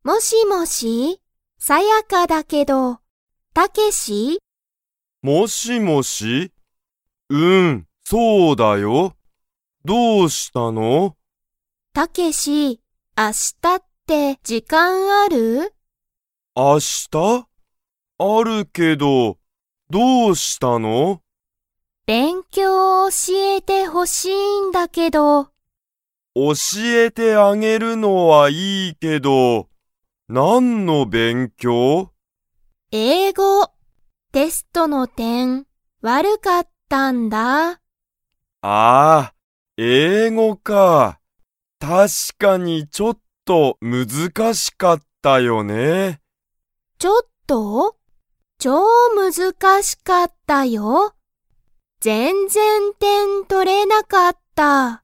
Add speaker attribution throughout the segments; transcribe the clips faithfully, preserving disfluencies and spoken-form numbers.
Speaker 1: もしもし、さやかだけど、たけし？
Speaker 2: もしもし、うん、そうだよ。どうしたの？
Speaker 1: たけし、明日って時間ある？
Speaker 2: 明日？あるけど、どうしたの？
Speaker 1: 勉強を教えてほしいんだけど。
Speaker 2: 教えてあげるのはいいけど、何の勉強？
Speaker 1: 英語、テストの点、悪かったんだ。
Speaker 2: ああ、英語か。確かにちょっと難しかったよね。
Speaker 1: ちょっと？超難しかったよ。全然点取れなかった。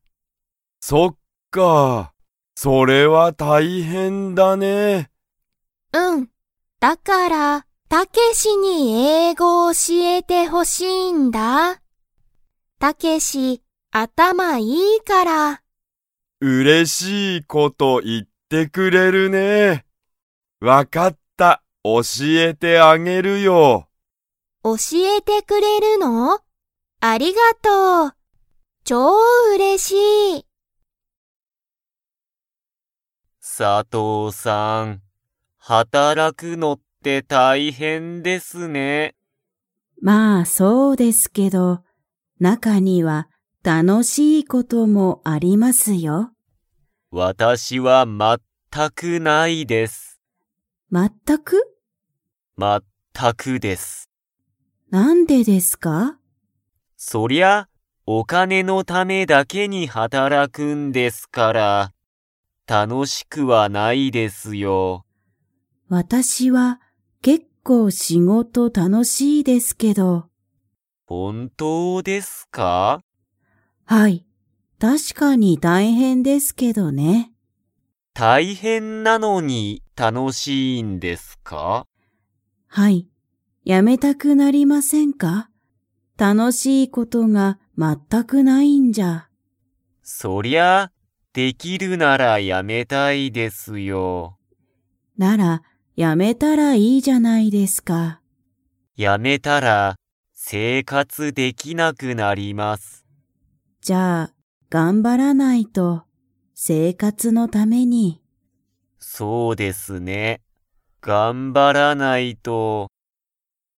Speaker 2: そっか。それは大変だね。
Speaker 1: うん。だから、たけしに英語を教えてほしいんだ。たけし、頭いいから。
Speaker 2: 嬉しいこと言ってくれるね。わかった。教えてあげるよ。
Speaker 1: 教えてくれるの？ありがとう。超嬉しい。
Speaker 3: 佐藤さん、働くのって大変ですね。
Speaker 4: まあそうですけど、中には楽しいこともありますよ。
Speaker 3: 私は全くないです。
Speaker 4: 全く？
Speaker 3: 全くです。
Speaker 4: なんでですか？
Speaker 3: そりゃ、お金のためだけに働くんですから、楽しくはないですよ。
Speaker 4: 私は結構仕事楽しいですけど。
Speaker 3: 本当ですか？
Speaker 4: はい、確かに大変ですけどね。
Speaker 3: 大変なのに楽しいんですか？
Speaker 4: はい、やめたくなりませんか？楽しいことが全くないんじゃ。
Speaker 3: そりゃ、できるならやめたいですよ。
Speaker 4: なら、やめたらいいじゃないですか。
Speaker 3: やめたら、生活できなくなります。
Speaker 4: じゃあ、頑張らないと、生活のために。
Speaker 3: そうですね。頑張らないと。